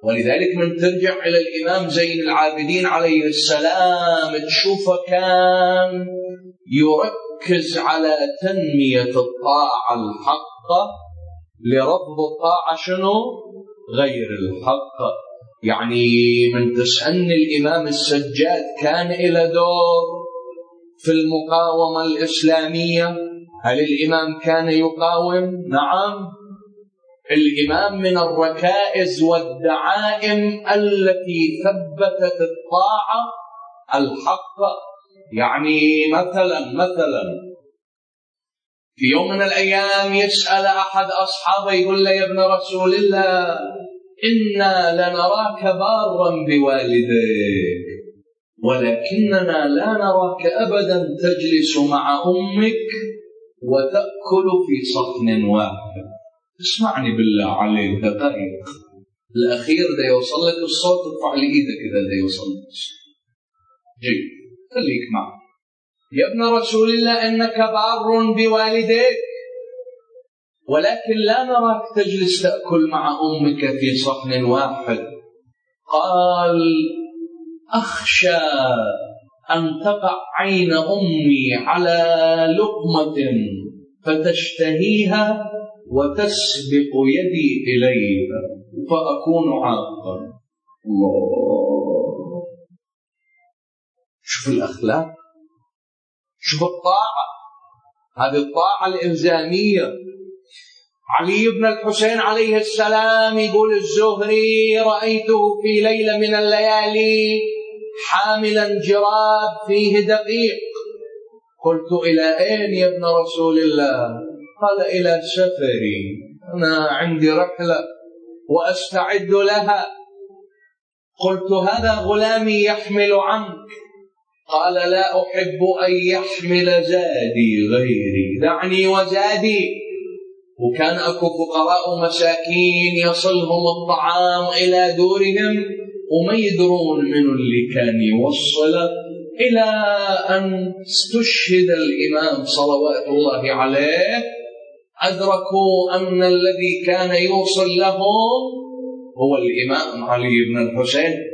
ولذلك من ترجع إلى الإمام زين العابدين عليه السلام تشوفه كان يركز على تنمية الطاعة الحقة لرفض الطاعة شنو؟ غير الحق. يعني من تسألني الإمام السجاد كان إلى دور في المقاومة الإسلامية؟ هل الإمام كان يقاوم؟ نعم. الإمام من الركائز والدعائم التي ثبتت الطاعة الحقة. يعني مثلا في يوم من الأيام يسأل أحد أصحابه يقول له: يا ابن رسول الله، إنا لنراك بارا بوالديك، ولكننا لا نراك أبدا تجلس مع أمك وتأكل في صحن واحد. اسمعني بالله عليك دقائق، الأخير ده يوصل لك الصوت، ارفع لي إيدك إذا ده يوصل لك الصوت. جيد، خليك معي. يا ابن رسول الله، إنك بار بوالديك، ولكن لا نراك تجلس تأكل مع أمك في صحن واحد. قال: أخشى أن تقع عين أمي على لقمة فتشتهيها وتسبق يدي إليها فأكون عاقا. الله، شوف الأخلاق، شوف الطاعة، هذه الطاعة الإلزامية. علي بن الحسين عليه السلام يقول الزهري: رأيته في ليلة من الليالي حاملا جراب فيه دقيق. قلت: إلى أين يا ابن رسول الله؟ قال: إلى سفري، أنا عندي رحلة وأستعد لها. قلت: هذا غلامي يحمل عنك. قال: لا أحب أن يحمل زادي غيري، دعني وزادي. وكان أكو فقراء مساكين يصلهم الطعام إلى دورهم وما يدرون من اللي كان يوصله، إلى أن استشهد الإمام صلوات الله عليه. أدركوا أن الذي كان يوصل لهم هو الإمام علي بن الحسين.